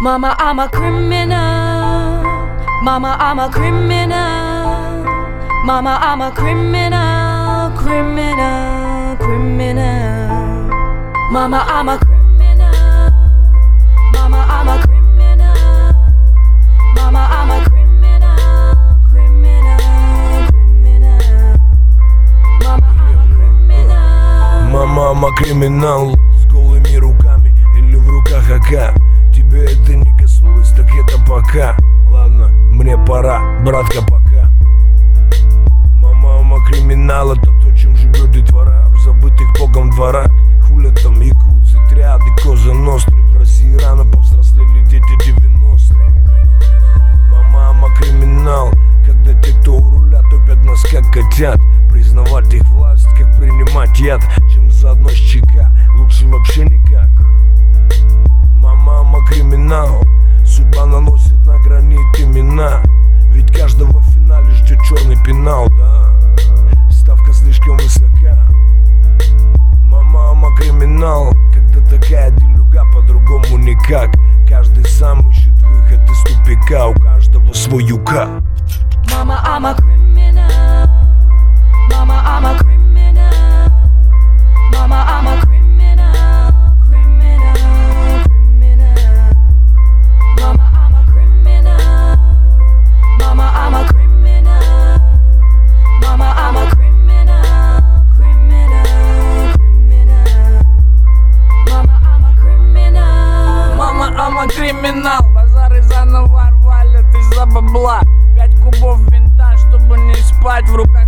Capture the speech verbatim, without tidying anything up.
Mama, I'm a criminal. Mama, I'm a criminal. Mama, I'm a criminal, criminal, criminal. Mama, I'm a criminal. Mama, I'm a criminal. Mama, I'm a criminal, criminal, criminal. Mama, I'm a criminal. Мама, I'm a criminal. С голыми руками или в руках А К. Тебе это не коснулось, так это пока. Ладно, мне пора, братка, пока. Мама, мама, криминал, это то, чем живет детвора в забытых богом дворах. Хуля там якудзы, триады, коза ностры. В России рано повзрослели дети девяностых. Мама, мама, криминал, когда те, кто у руля, топят нас как котят. Признавать их власть, как принимать яд, чем заодно с ЧК, лучше вообще никак. Мама, мама, криминал, судьба наносит на гранит имена. Ведь каждого в финале ждет черный пенал, да, ставка слишком высока. Мама, мама, криминал, когда такая делюга, по-другому никак. Каждый сам ищет выход из тупика, у каждого свой юка. Mama, I'm a criminal. Mama, I'm a criminal. Mama, I'm a criminal, criminal, criminal. Mama, I'm a criminal. Mama, I'm a criminal. Mama, I'm a criminal, criminal, criminal. Mama, I'm a criminal. Мама, I'm a criminal. Базары заново рвали, ты за бабла. Пять кубов винта, чтобы не спать в руках.